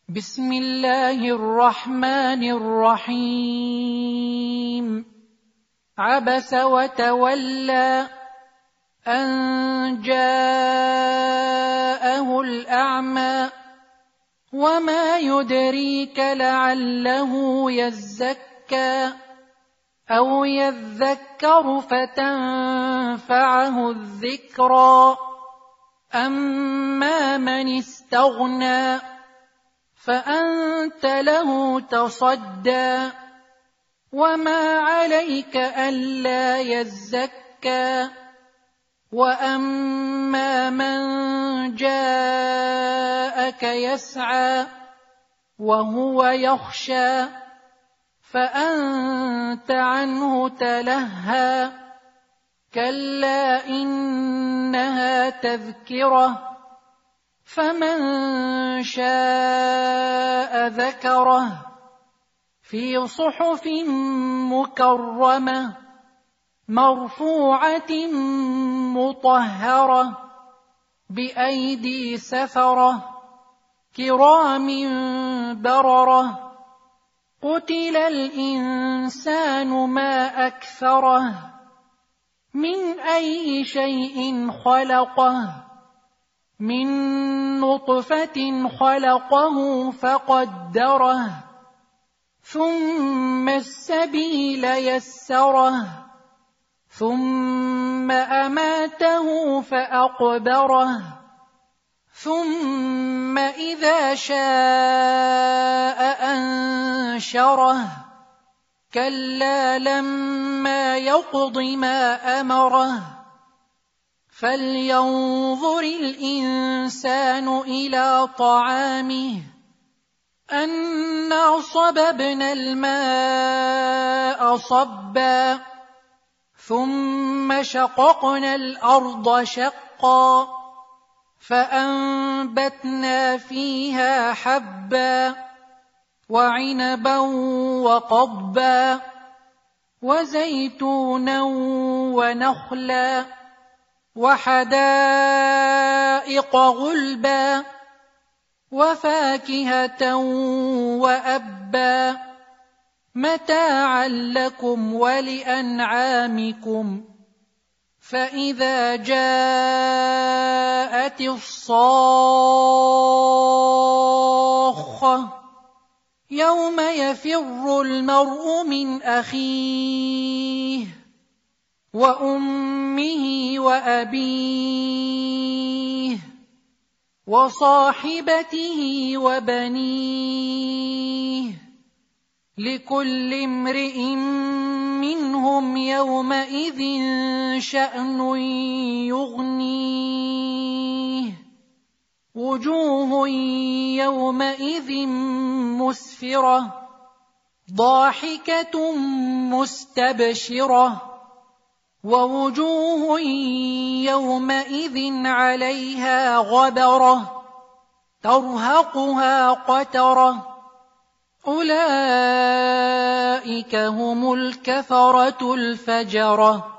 بسم الله الرحمن الرحيم عبس وتولى أن جاءه الأعمى وما يدريك لعله يزكى أو يذكر فتنفعه الذكرى أما من استغنى فأنت له تصدى وما عليك ألا يزكى وأما من جاءك يسعى وهو يخشى فأنت عنه تلهى كلا إنها تذكرة فمن شاء ذكره في صحف مكرمة مرفوعة مطهرة بأيدي سفرة كرام بررة قتل الإنسان ما أكفره من أي شيء خلقه من نطفة خلقه فقدره ثم السبيل يسره ثم أماته فأقبره ثم إذا شاء أنشره كلا لما يقض ما أمره فلينظر الإنسان إلى طعامه أنا صببنا الماء صبا ثم شققنا الأرض شقا فأنبتنا فيها حبا وعنبا وقضبا وزيتونا ونخلا وحدائق غلبا وفاكهة وأبا متاعا لكم ولأنعامكم فإذا جاءت الصاخة يوم يفر المرء من أخيه وأمه وأبيه وصاحبته وبنيه لكل امرئ منهم يومئذ شأن يغنيه وجوه يومئذ مسفرة ضاحكة مستبشرة ووجوه يومئذ عليها غبرة ترهقها قترة أولئك هم الكفرة الفجرة